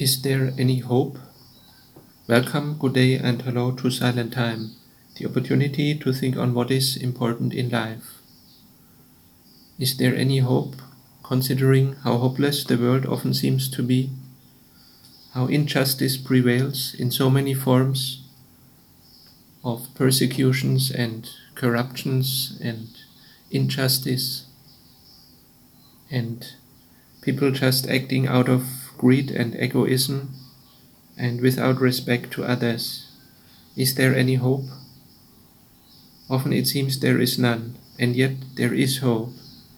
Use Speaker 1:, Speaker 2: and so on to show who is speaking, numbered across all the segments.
Speaker 1: Is there any hope? Welcome, good day, and hello to Silent Time, the opportunity to think on what is important in life. Is there any hope, considering how hopeless the world often seems to be? How injustice prevails in so many forms of persecutions and corruptions and injustice, and people just acting out of greed and egoism and without respect to others. Is there any hope? Often it seems there is none, and yet there is hope.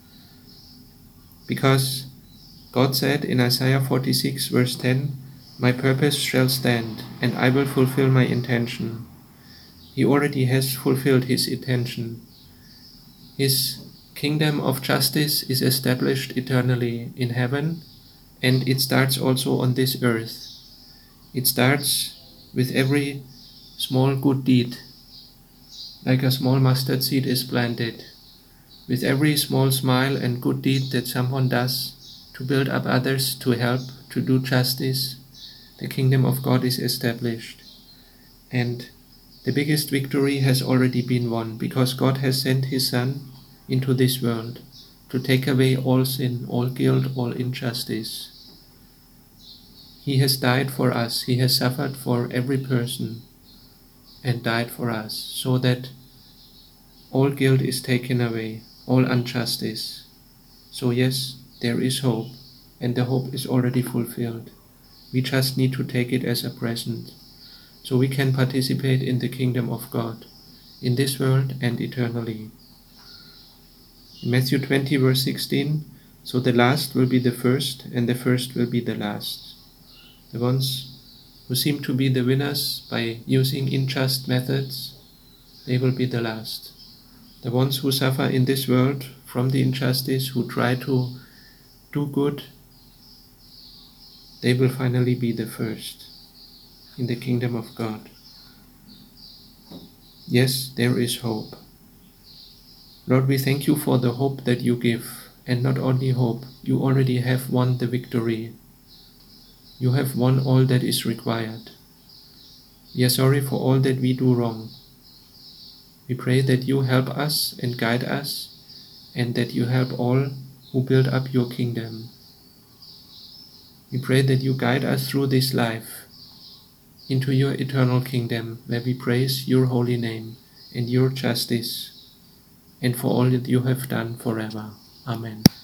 Speaker 1: Because God said in Isaiah 46 verse 10, "My purpose shall stand, and I will fulfill my intention." He already has fulfilled his intention. His kingdom of justice is established eternally in heaven, and it starts also on this earth. It starts with every small good deed, like a small mustard seed is planted. With every small smile and good deed that someone does to build up others, to help, to do justice, the kingdom of God is established. And the biggest victory has already been won, because God has sent his Son into this world to take away all sin, all guilt, all injustice. He has died for us. He has suffered for every person and died for us, so that all guilt is taken away, all injustice. So yes, there is hope, and the hope is already fulfilled. We just need to take it as a present, so we can participate in the kingdom of God, in this world and eternally. In Matthew 20 verse 16, "So the last will be the first, and the first will be the last." The ones who seem to be the winners by using unjust methods, they will be the last. The ones who suffer in this world from the injustice, who try to do good, they will finally be the first in the kingdom of God. Yes, there is hope. Lord, we thank you for the hope that you give, and not only hope, you already have won the victory. You have won all that is required. We are sorry for all that we do wrong. We pray that you help us and guide us, and that you help all who build up your kingdom. We pray that you guide us through this life into your eternal kingdom, where we praise your holy name and your justice, and for all that you have done forever. Amen.